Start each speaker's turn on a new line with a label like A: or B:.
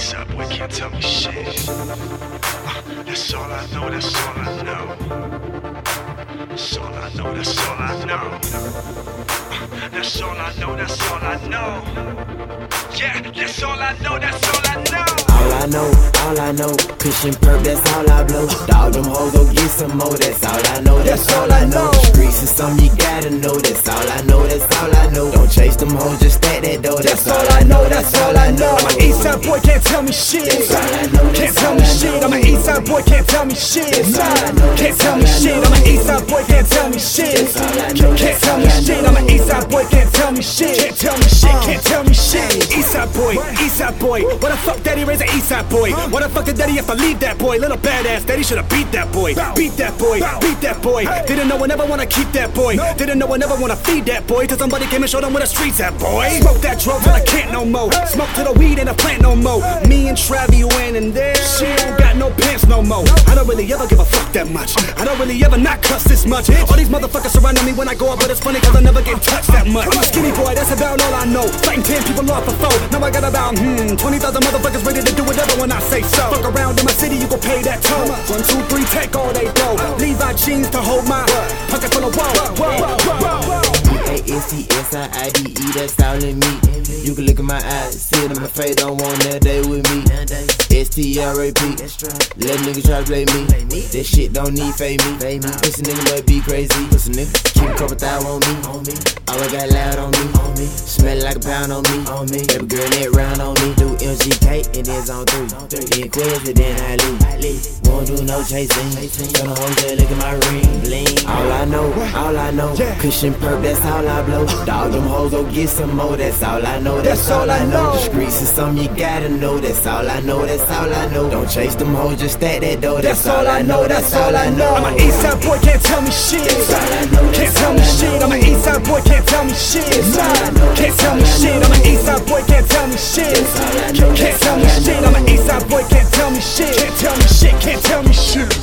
A: Eastside boy can't tell me shit. That's all I know, that's all I know. That's all I know, that's all I know. That's all I know, that's all I know. Yeah, that's all I know, that's all I know.
B: All I know, Christian perp, that's all I blow. Dog them hoes, go get some more, that's all I know, that's all I know. Streets is something you gotta know, that's all I know, that's all I know. Don't chase them hoes, just stack that dough, that's all I know, that's all I know.
C: I'm an Eastside boy, can't tell me shit. Can't tell me shit. I'm an Eastside boy, can't tell me shit. Can't tell me shit. I'm an Eastside boy, can't tell me shit. Can't tell me shit. I'm an Eastside boy, can't tell me shit. Can't tell me shit. Can't tell me shit. Eastside boy. What the fuck, daddy raised an Eastside boy? What the fuck did daddy have to leave that boy? Little badass, daddy should've beat that boy. Beat that boy. Beat that boy. Didn't know I never wanna keep that boy. Didn't know I never wanna feed that boy. Till somebody came and showed him where the streets at, boy. Smoke that drug till I can't no more. Smoke to the weed and the plant no more. Me and Travie went in there. She don't got no pants no more. I don't really ever give a fuck that much. I don't really ever not cuss this much. All these motherfuckers surrounding me when I go out, but it's funny cause I never get touched that much. I'm a skinny boy, that's about all I know. Fighting 10 people off a foe. Now I got about 20,000 motherfuckers ready to do whatever when I say so. Fuck around in my city, you gon' pay that toll. 1, 2, 3, take all they go. Levi jeans to hold my pocket full of whoa.
B: A-S-T-S-I-I-D-E, that's all in me. You can look in my eyes, see it in my face, don't want that day with me. S-T-R-A-P, let niggas try to play me. That shit don't need fame me. Pussy nigga must be crazy. Pussy nigga, keep a couple thousand on me. Always got loud on me. Smell like a pound on me. Every girl that round on me. Do MGK and it's on 3. Then Quincy, then I leave. Won't do no chasing. Tell the hoes that look at my ring, bling. All I know, Christian perp, that's all I blow. Dog them hoes, go get some more, that's all I know, that's all I know. The streets is something you gotta know, that's all I know, that's all I know. Don't chase them hoes, just stack that dough, that's all I know, that's all I know.
C: I'm an Eastside boy, can't tell me shit. Can't tell me shit. I'm an Eastside boy, can't tell me shit. Can't tell me shit. I'm an Eastside boy, can't tell me shit. Can't tell me shit. I'm an Eastside boy, can't tell me shit. Can't tell me shit. Can't tell me shit.